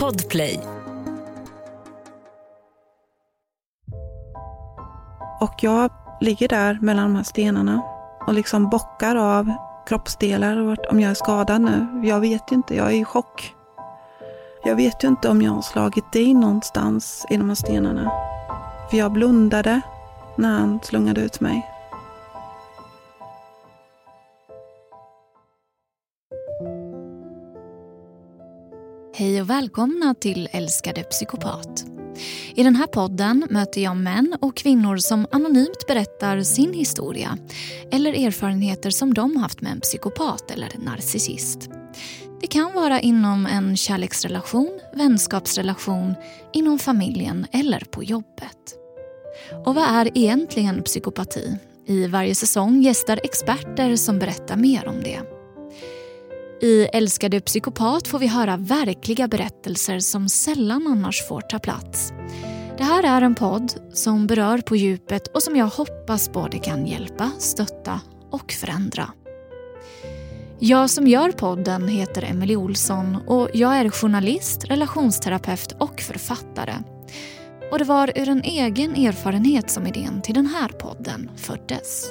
Podplay. Och jag ligger där mellan de här stenarna och liksom bockar av kroppsdelar och om jag är skadad nu. Jag vet inte, jag är i chock. Jag vet ju inte om jag har slagit in någonstans i de här stenarna. För jag blundade när han slungade ut mig. Hej och välkomna till Älskade psykopat. I den här podden möter jag män och kvinnor som anonymt berättar sin historia eller erfarenheter som de haft med en psykopat eller narcissist. Det kan vara inom en kärleksrelation, vänskapsrelation, inom familjen eller på jobbet. Och vad är egentligen psykopati? I varje säsong gästar experter som berättar mer om det. I Älskade psykopat får vi höra verkliga berättelser som sällan annars får ta plats. Det här är en podd som berör på djupet och som jag hoppas både kan hjälpa, stötta och förändra. Jag som gör podden heter Emelie Olsson och jag är journalist, relationsterapeut och författare. Och det var ur en egen erfarenhet som idén till den här podden föddes.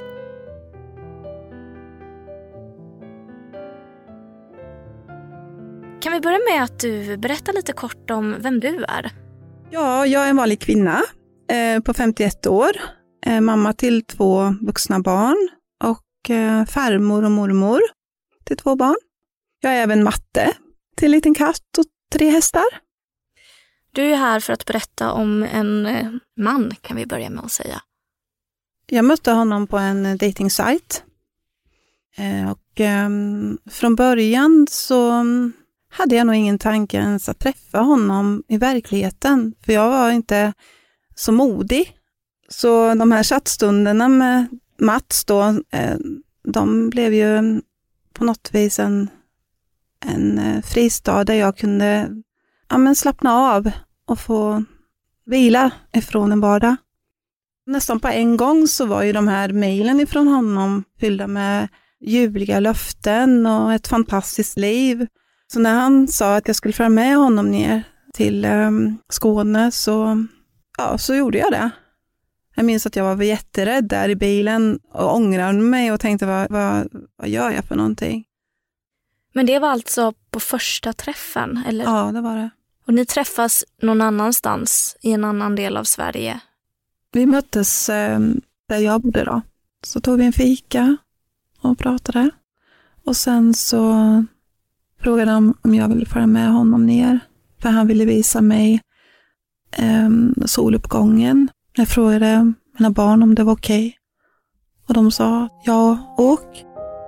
Kan vi börja med att du berättar lite kort om vem du är? Ja, jag är en vanlig kvinna på 51 år. Mamma till 2 vuxna barn och farmor och mormor till 2 barn. Jag är även matte till en liten katt och 3 hästar. Du är här för att berätta om en man, kan vi börja med att säga. Jag mötte honom på en datingsajt. Och från början så hade jag nog ingen tanke ens att träffa honom i verkligheten. För jag var inte så modig. Så de här chattstunderna med Mats då, de blev ju på något vis en fristad där jag kunde slappna av och få vila ifrån en vardag. Nästan på en gång så var ju de här mejlen ifrån honom fyllda med ljuvliga löften och ett fantastiskt liv. Så när han sa att jag skulle föra med honom ner till Skåne så gjorde jag det. Jag minns att jag var jätterädd där i bilen och ångrade mig och tänkte vad gör jag för någonting? Men det var alltså på första träffen, eller? Ja, det var det. Och ni träffas någon annanstans i en annan del av Sverige? Vi möttes där jag bodde då. Så tog vi en fika och pratade. Och sen så frågade han om jag ville föra med honom ner. För han ville visa mig soluppgången. Jag frågade mina barn om det var okej. Och de sa ja, åk.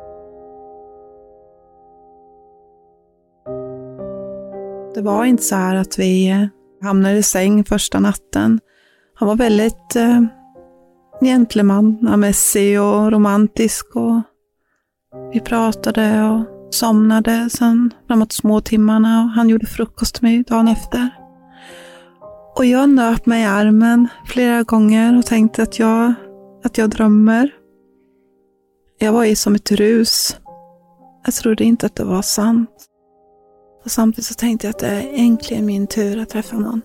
Det var inte så här att vi hamnade i säng första natten. Han var väldigt gentlemannamässig och romantisk. Och vi pratade och somnade sen framåt små timmarna. Och han gjorde frukost till mig dagen efter. Och jag nöp mig i armen flera gånger och tänkte att jag drömmer. Jag var i som ett rus. Jag trodde inte att det var sant. Och samtidigt så tänkte jag att det är äntligen min tur att träffa någon.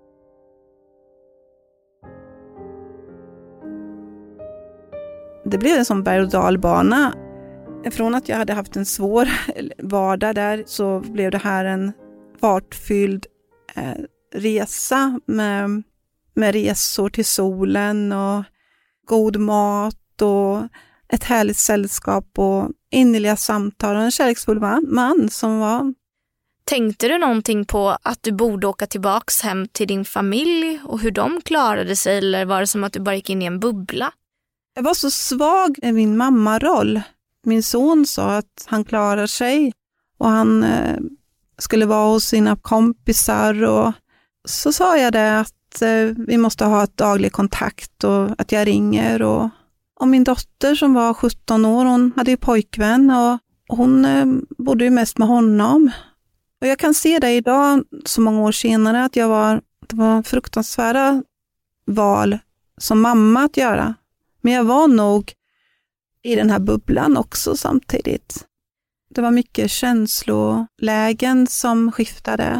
Det blev en sån berg- och dalbana. Från att jag hade haft en svår vardag där så blev det här en fartfylld resa med resor till solen och god mat och ett härligt sällskap och innerliga samtal och en kärleksfull man som var. Tänkte du någonting på att du borde åka tillbaks hem till din familj och hur de klarade sig, eller var det som att du bara gick in i en bubbla? Jag var så svag i min mammaroll. Min son sa att han klarar sig och han skulle vara hos sina kompisar och så sa jag det att vi måste ha ett daglig kontakt och att jag ringer och min dotter som var 17 år, hon hade ju pojkvän och hon bodde ju mest med honom. Och jag kan se det idag så många år senare att det var fruktansvärda val som mamma att göra. Men jag var nog i den här bubblan också samtidigt. Det var mycket känslolägen som skiftade.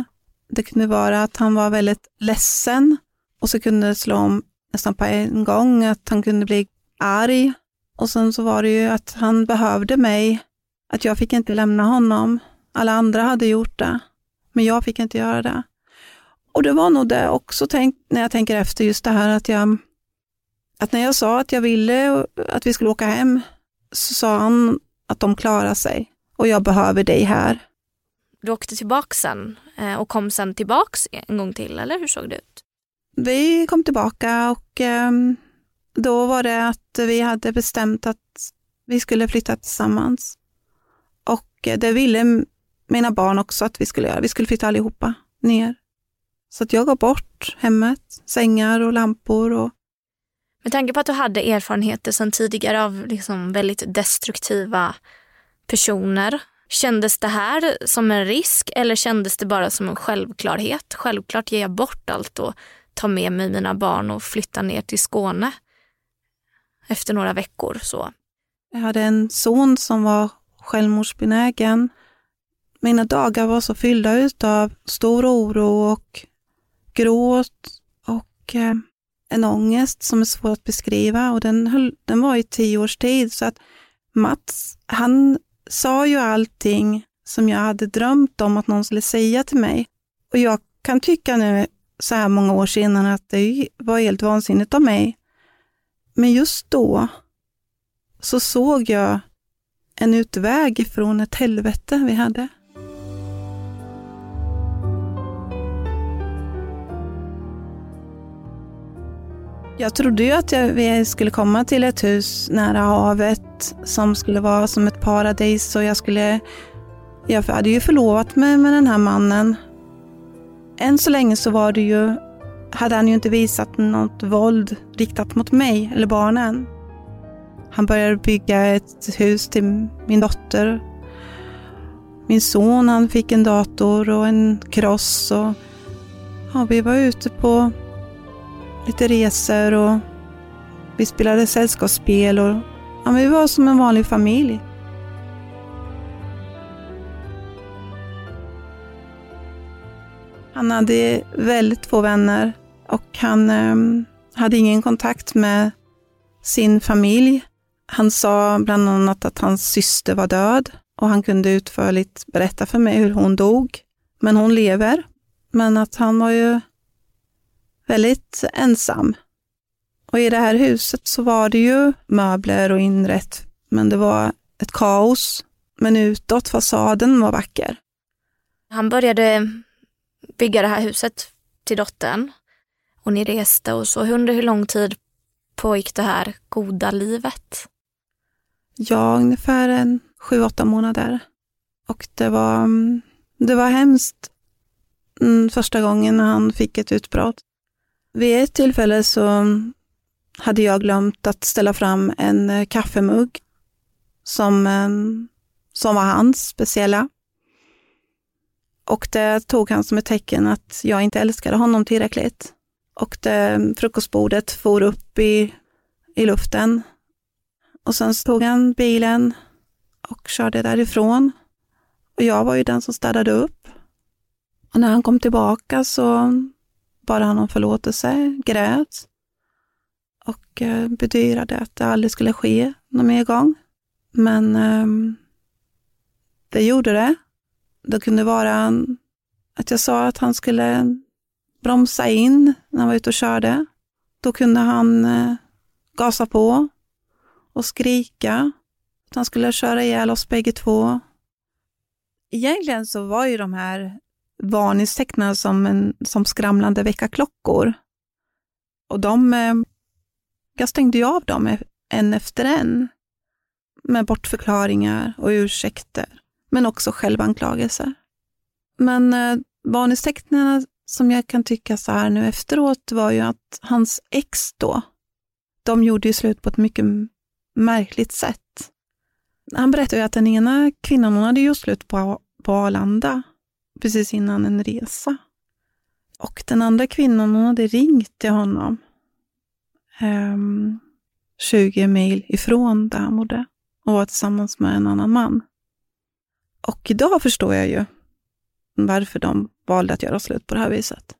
Det kunde vara att han var väldigt ledsen och så kunde det slå om nästan på en gång att han kunde bli arg. Och sen så var det ju att han behövde mig, att jag fick inte lämna honom. Alla andra hade gjort det, men jag fick inte göra det. Och det var nog det också när jag tänker efter just det här att när jag sa att jag ville att vi skulle åka hem så sa han att de klarar sig och jag behöver dig här. Du åkte tillbaka sen och kom sen tillbaks en gång till, eller hur såg det ut? Vi kom tillbaka och då var det att vi hade bestämt att vi skulle flytta tillsammans. Och det ville mina barn också att vi skulle göra. Vi skulle flytta allihopa ner. Så att jag gav bort hemmet, sängar och lampor. Och... Med tanke på att du hade erfarenheter sedan tidigare av liksom väldigt destruktiva personer. Kändes det här som en risk eller kändes det bara som en självklarhet? Självklart ger jag bort allt och tar med mig mina barn och flyttar ner till Skåne efter några veckor. Så. Jag hade en son som var självmordsbenägen. Mina dagar var så fyllda utav stor oro och gråt och en ångest som är svår att beskriva. Och den var i 10 års tid. Så att Mats, han sa ju allting som jag hade drömt om att någon skulle säga till mig. Och jag kan tycka nu så här många år senare att det var helt vansinnigt av mig. Men just då så såg jag en utväg från ett helvete vi hade. Jag trodde ju att vi skulle komma till ett hus nära havet som skulle vara som ett paradis och jag hade ju förlovat mig med den här mannen. Än så länge så hade han ju inte visat något våld riktat mot mig eller barnen. Han började bygga ett hus till min dotter. Min son, han fick en dator och en kross och vi var ute på lite resor och vi spelade sällskapsspel och vi var som en vanlig familj. Han hade väldigt få vänner och han hade ingen kontakt med sin familj. Han sa bland annat att hans syster var död och han kunde utförligt berätta för mig hur hon dog. Men hon lever. Men att han var ju väldigt ensam. Och i det här huset så var det ju möbler och inrätt. Men det var ett kaos. Men utåt fasaden var vacker. Han började bygga det här huset till dottern. Och ni reste och så. Under hur lång tid pågick det här goda livet? Ja, ungefär 7-8 månader. Och det var hemskt första gången när han fick ett utbrott. Vid ett tillfälle så hade jag glömt att ställa fram en kaffemugg som var hans speciella. Och det tog han som ett tecken att jag inte älskade honom tillräckligt. Och frukostbordet for upp i luften. Och sen stod han bilen och körde därifrån. Och jag var ju den som städade upp. Och när han kom tillbaka så bad han om förlåtelse, grät. Och bedyrade att det aldrig skulle ske någon mer gång. Men det gjorde det. Det kunde vara att jag sa att han skulle bromsa in när han var ute och körde. Då kunde han gasa på och skrika att han skulle köra ihjäl oss bägge två. Egentligen så var ju de här varningstecknen som skramlande väckarklockor. Och jag stängde ju av dem en efter en med bortförklaringar och ursäkter. Men också självanklagelser. Men varningstecknen som jag kan tycka så här nu efteråt var ju att hans ex då, de gjorde ju slut på ett mycket märkligt sätt. Han berättade ju att den ena kvinnan, hon hade gjort slut på Arlanda precis innan en resa. Och den andra kvinnan, hon hade ringt till honom 20 mil ifrån där han bodde och var tillsammans med en annan man. Och idag förstår jag ju varför de valde att göra slut på det här viset.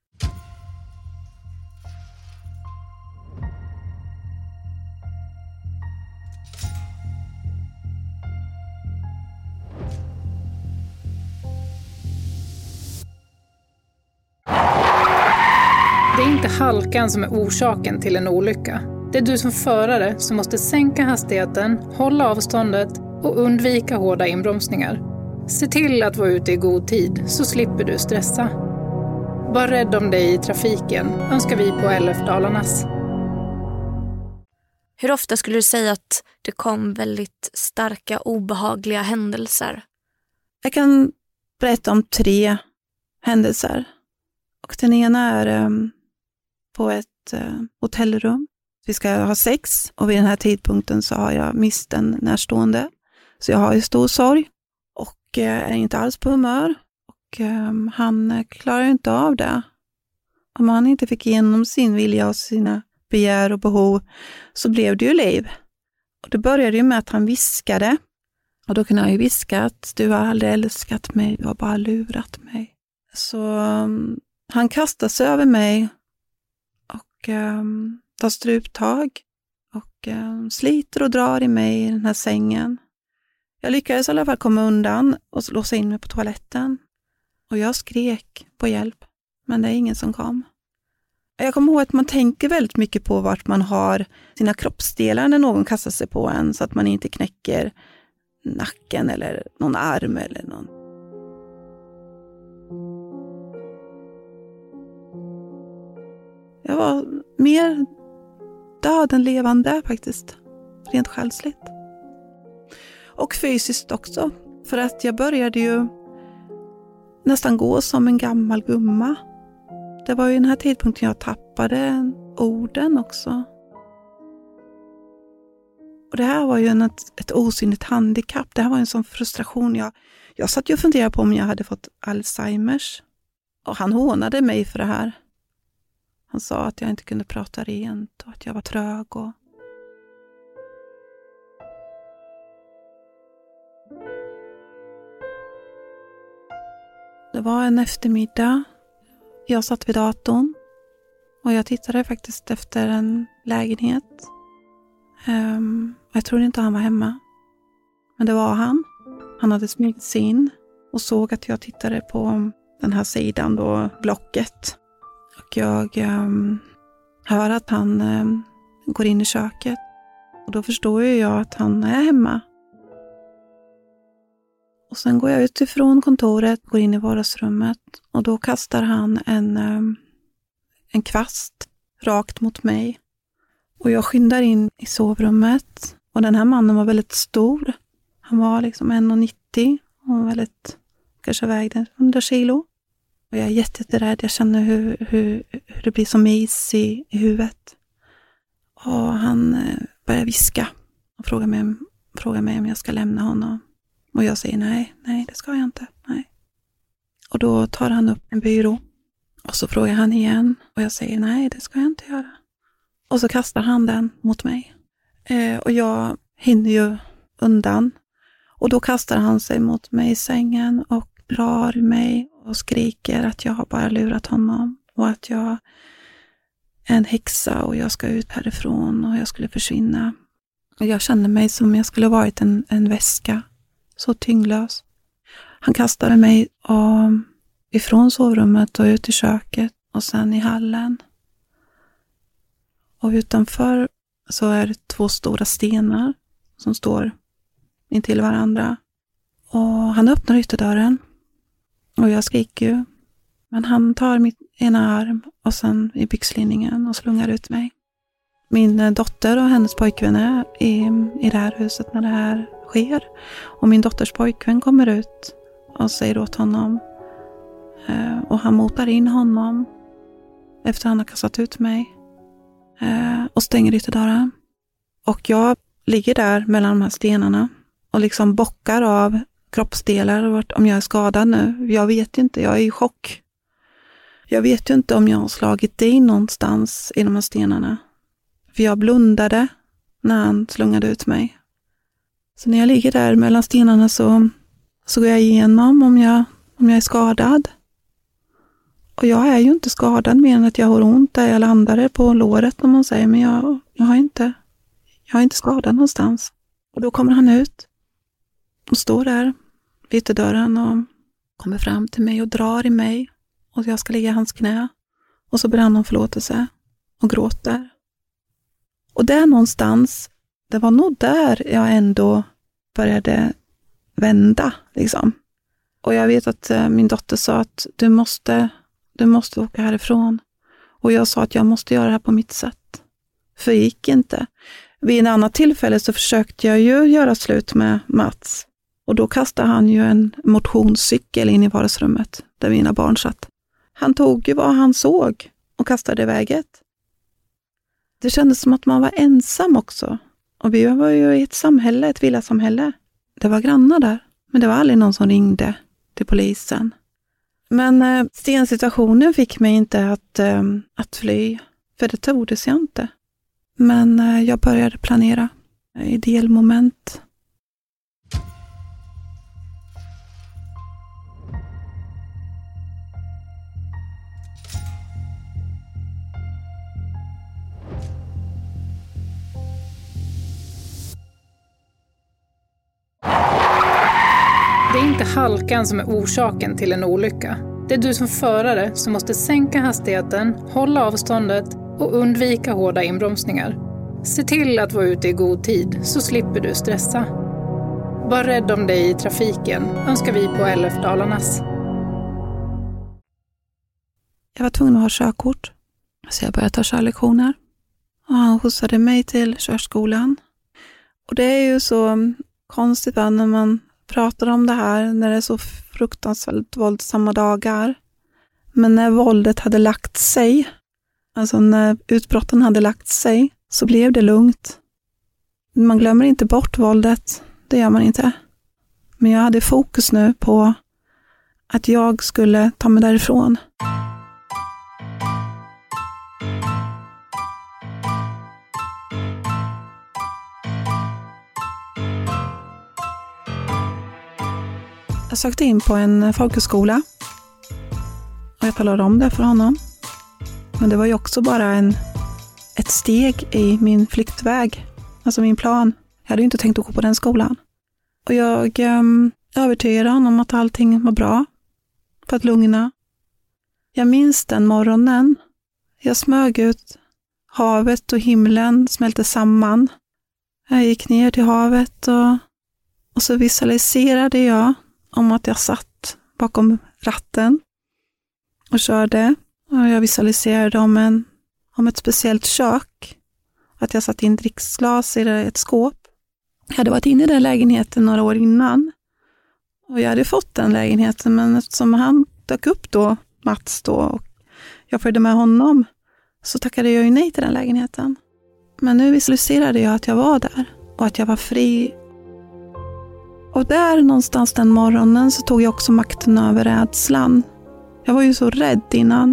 Det är inte halkan som är orsaken till en olycka. Det är du som förare som måste sänka hastigheten, hålla avståndet och undvika hårda inbromsningar. Se till att vara ute i god tid så slipper du stressa. Var rädd om dig i trafiken, önskar vi på LF Dalarnas. Hur ofta skulle du säga att det kom väldigt starka, obehagliga händelser? Jag kan berätta om 3 händelser. Och den ena är på ett hotellrum. Vi ska ha sex och vid den här tidpunkten så har jag mist en närstående. Så jag har ju stor sorg och är inte alls på humör. Och han klarar inte av det. Om han inte fick igenom sin vilja och sina begär och behov så blev det ju liv. Och det började ju med att han viskade. Och då kunde han ju viska att du har aldrig älskat mig, du har bara lurat mig. Så han kastar sig över mig och tar struptag och sliter och drar i mig i den här sängen. Jag lyckades i alla fall komma undan och låsa in mig på toaletten. Och jag skrek på hjälp, men det är ingen som kom. Jag kommer ihåg att man tänker väldigt mycket på vart man har sina kroppsdelar när någon kastar sig på en så att man inte knäcker nacken eller någon arm eller någon. Jag var mer död än levande faktiskt, rent själsligt. Och fysiskt också, för att jag började ju nästan gå som en gammal gumma. Det var ju den här tidpunkten jag tappade orden också. Och det här var ju ett osynligt handikapp. Det här var en sån frustration. Jag satt ju och funderade på om jag hade fått Alzheimers. Och han hånade mig för det här. Han sa att jag inte kunde prata rent och att jag var trög. Det var en eftermiddag. Jag satt vid datorn och jag tittade faktiskt efter en lägenhet. Jag trodde inte han var hemma. Men det var han. Han hade smugit sig in och såg att jag tittade på den här sidan då, blocket. Och jag hör att han går in i köket. Och då förstår jag att han är hemma. Och sen går jag ut ifrån kontoret, går in i vardagsrummet. Och då kastar han en kvast rakt mot mig. Och jag skyndar in i sovrummet. Och den här mannen var väldigt stor. Han var liksom 1,90 och väldigt, kanske vägde 100 kilo. Och jag är jätterädd. Jag känner hur det blir som is i huvudet. Och han börjar viska och frågar mig om jag ska lämna honom. Och jag säger nej, det ska jag inte. Nej. Och då tar han upp en byrå. Och så frågar han igen. Och jag säger nej, det ska jag inte göra. Och så kastar han den mot mig. Och jag hinner ju undan. Och då kastar han sig mot mig i sängen och drar mig och skriker att jag har bara lurat honom. Och att jag är en häxa och jag ska ut härifrån och jag skulle försvinna. Och jag kände mig som jag skulle varit en väska. Så tyngdlös. Han kastade mig ifrån sovrummet och ut i köket och sen i hallen. Och utanför så är det 2 stora stenar som står intill varandra. Och han öppnar ytterdörren och jag skriker ju. Men han tar mitt ena arm och sen i byxlinningen och slungar ut mig. Min dotter och hennes pojkvän är i det här huset när det här sker. Och min dotters pojkvän kommer ut och säger åt honom. Och han motar in honom efter han har kastat ut mig. Och stänger ytterdörren. Och jag ligger där mellan de här stenarna. Och liksom bockar av kroppsdelar om jag är skadad nu. Jag vet inte, jag är i chock. Jag vet ju inte om jag har slagit in någonstans i de här stenarna. För jag blundade när han slungade ut mig. Så när jag ligger där mellan stenarna så går jag igenom om jag om jag är skadad. Och jag är ju inte skadad mer än att jag har ont där jag landade på låret, om man säger. Men jag har inte skadad någonstans. Och då kommer han ut och står där vid ytterdörren och kommer fram till mig och drar i mig. Och jag ska ligga i hans knä. Och så ber han om förlåtelse och gråter. Och där någonstans, det var nog där jag ändå började vända liksom. Och jag vet att min dotter sa att du måste åka härifrån. Och jag sa att jag måste göra det här på mitt sätt. För det gick inte. Vid en annan tillfälle så försökte jag ju göra slut med Mats. Och då kastade han ju en motionscykel in i vardagsrummet där mina barn satt. Han tog ju vad han såg och kastade iväg det. Det kändes som att man var ensam också. Och vi var ju i ett samhälle, ett villasamhälle. Det var grannar där, men det var aldrig någon som ringde till polisen. Men stensituationen fick mig inte att fly, för det tordes jag inte. Men jag började planera i delmoment. Det är inte halkan som är orsaken till en olycka. Det är du som förare som måste sänka hastigheten, hålla avståndet och undvika hårda inbromsningar. Se till att vara ute i god tid så slipper du stressa. Var rädd om dig i trafiken, önskar vi på LF Dalarnas. Jag var tvungen att ha körkort, så jag började ta körlektioner. Och han skjutsade mig till körskolan. Och det är ju så konstigt när man pratar om det här, när det är så fruktansvärt våldsamma dagar. Men när våldet hade lagt sig, alltså när utbrotten hade lagt sig, så blev det lugnt. Man glömmer inte bort våldet, det gör man inte. Men jag hade fokus nu på att jag skulle ta mig därifrån. Jag sökte in på en folkhögskola och jag talade om det för honom. Men det var ju också bara ett steg i min flyktväg, alltså min plan. Jag hade ju inte tänkt att gå på den skolan. Och jag övertygade honom att allting var bra för att lugna. Jag minns den morgonen. Jag smög ut, havet och himlen smälte samman. Jag gick ner till havet och så visualiserade jag om att jag satt bakom ratten och körde. Och jag visualiserade om ett speciellt kök. Att jag satt in dricksglas i ett skåp. Jag hade varit inne i den lägenheten några år innan. Och jag hade fått den lägenheten, men eftersom han dök upp då, Mats då, och jag följde med honom, så tackade jag ju nej till den lägenheten. Men nu visualiserade jag att jag var där och att jag var fri. Och där någonstans den morgonen så tog jag också makten över rädslan. Jag var ju så rädd innan.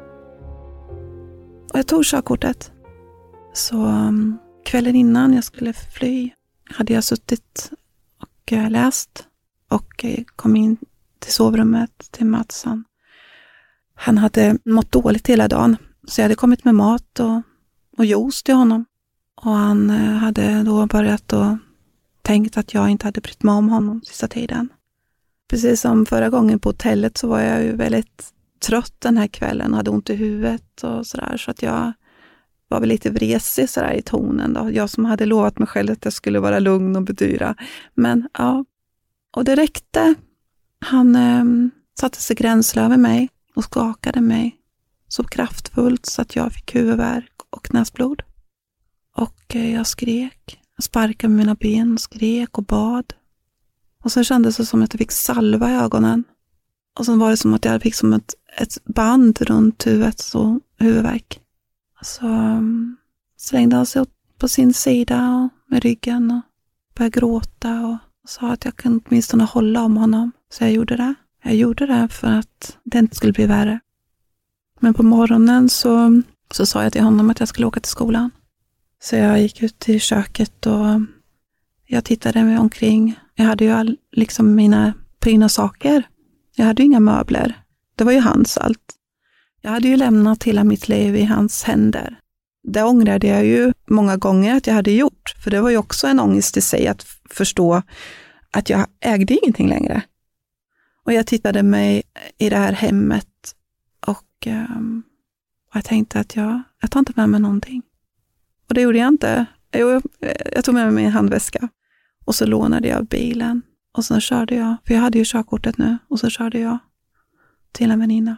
Och jag tog körkortet. Så kvällen innan jag skulle fly hade jag suttit och läst. Och kom in till sovrummet till Mats. Han hade mått dåligt hela dagen. Så jag hade kommit med mat och juice till honom. Och han hade då börjat och tänkt att jag inte hade brytt mig om honom sista tiden. Precis som förra gången på hotellet så var jag ju väldigt trött den här kvällen och hade ont i huvudet och sådär. Så att jag var väl lite vresig sådär i tonen då. Jag som hade lovat mig själv att jag skulle vara lugn och bedyra. Men ja, och det räckte. Han satte sig gränsle över mig och skakade mig så kraftfullt så att jag fick huvudvärk och näsblod. Och jag skrek. Jag sparkade med mina ben och skrek och bad. Och så kändes det som att jag fick salva i ögonen. Och så var det som att jag fick som ett band runt huvudet och huvudvärk. Så slängde han sig på sin sida och med ryggen och började gråta och sa att jag kunde åtminstone hålla om honom. Så jag gjorde det. Jag gjorde det för att det inte skulle bli värre. Men på morgonen så sa jag till honom att jag skulle åka till skolan. Så jag gick ut i köket och jag tittade mig omkring. Jag hade ju liksom mina saker. Jag hade ju inga möbler. Det var ju hans allt. Jag hade ju lämnat hela mitt liv i hans händer. Det ångrade jag ju många gånger att jag hade gjort. För det var ju också en ångest i sig att förstå att jag ägde ingenting längre. Och jag tittade mig i det här hemmet och jag tänkte att jag tar inte med mig någonting. Och det gjorde jag inte. Jag tog med mig min handväska och så lånade jag bilen. Och sen körde jag, för jag hade ju körkortet nu, och så körde jag till en väninna.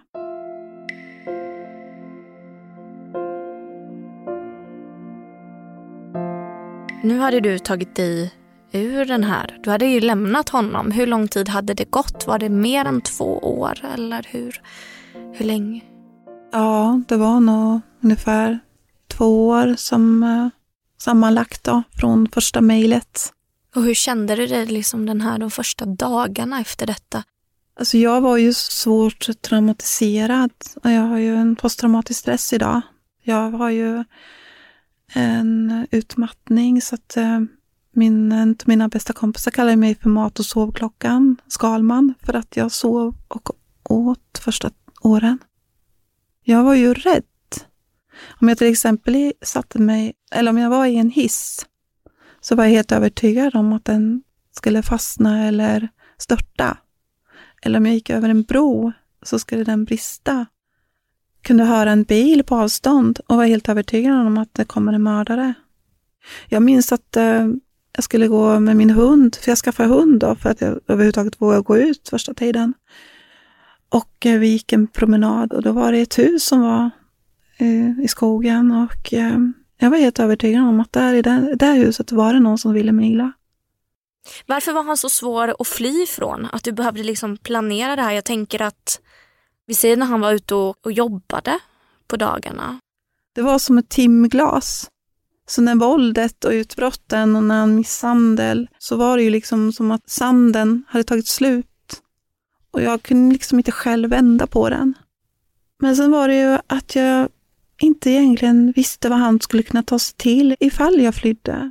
Nu hade du tagit dig ur den här. Du hade ju lämnat honom. Hur lång tid hade det gått? Var det mer än 2 år eller hur länge? Ja, det var nog ungefär 2 år som sammanlagt då, från första mejlet. Och hur kände du dig liksom de första dagarna efter detta? Alltså jag var ju svårt traumatiserad. Jag har ju en posttraumatisk stress idag. Jag har ju en utmattning så att mina bästa kompisar kallar mig för mat- och sovklockan, Skalman, för att jag sov och åt första åren. Jag var ju rädd. Om jag till exempel satte mig, eller om jag var i en hiss, så var jag helt övertygad om att den skulle fastna eller störta. Eller om jag gick över en bro så skulle den brista. Kunde höra en bil på avstånd och var helt övertygad om att det kommer en mördare. Jag minns att jag skulle gå med min hund, för jag skaffade hund då, för att jag överhuvudtaget vågade gå ut första tiden. Och vi gick en promenad och då var det ett hus som var i skogen och jag var helt övertygad om att där i det huset var det någon som ville mig illa. Varför var han så svår att fly ifrån? Att du behövde liksom planera det här? Jag tänker att vi ser när han var ute och jobbade på dagarna. Det var som ett timglas. Så när våldet och utbrotten och när han misshandel, så var det ju liksom som att sanden hade tagit slut. Och jag kunde liksom inte själv vända på den. Men sen var det ju att jag inte egentligen visste vad han skulle kunna ta sig till ifall jag flydde.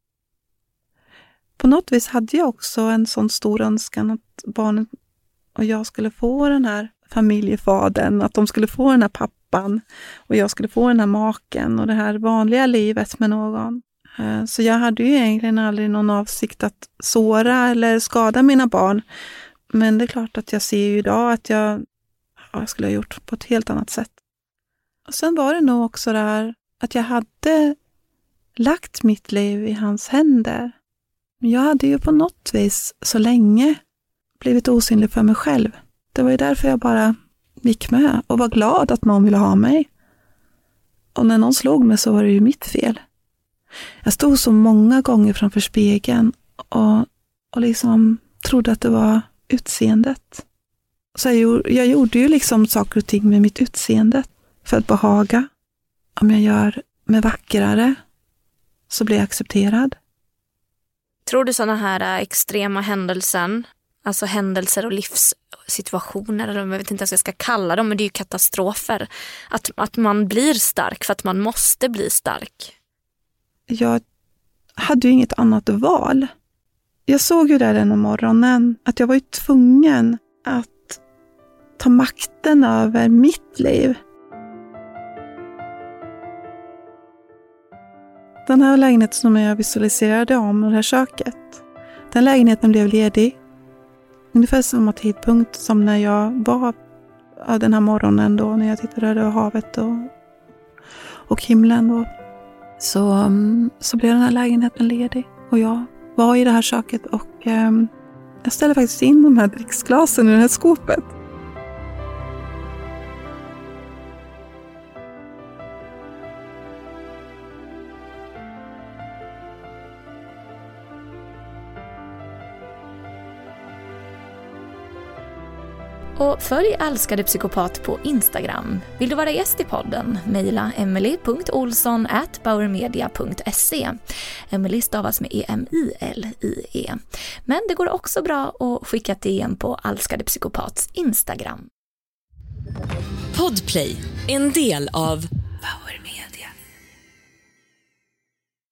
På något vis hade jag också en sån stor önskan att barnet och jag skulle få den här familjefadern, att de skulle få den här pappan och jag skulle få den här maken och det här vanliga livet med någon. Så jag hade ju egentligen aldrig någon avsikt att såra eller skada mina barn. Men det är klart att jag ser ju idag att jag skulle ha gjort på ett helt annat sätt. Och sen var det nog också där att jag hade lagt mitt liv i hans händer. Men jag hade ju på något vis så länge blivit osynlig för mig själv. Det var ju därför jag bara gick med och var glad att någon ville ha mig. Och när någon slog mig så var det ju mitt fel. Jag stod så många gånger framför spegeln och liksom trodde att det var utseendet. Så jag gjorde ju liksom saker och ting med mitt utseende för att behaga. Om jag gör mig vackrare så blir jag accepterad. Tror du sådana här extrema händelser, alltså händelser och livssituationer, eller jag vet inte vad jag ska kalla dem, men det är ju katastrofer, att man blir stark för att man måste bli stark? Jag hade ju inget annat val. Jag såg ju där den morgonen att jag var ju tvungen att ta makten över mitt liv. Den här lägenheten som jag visualiserade om, det här köket, den lägenheten blev ledig. Ungefär samma tidpunkt som när jag var den här morgonen då, när jag tittade över havet och himlen då. Så blev den här lägenheten ledig och jag var i det här köket och jag ställde faktiskt in de här dricksglasen i det här skåpet. Och följ Älskade psykopat på Instagram. Vill du vara gäst i podden? Maila emily.olsson@bauermedia.se. Emily stavas med EMILIE. Men det går också bra att skicka ett DM på Älskade psykopats Instagram. Podplay, en del av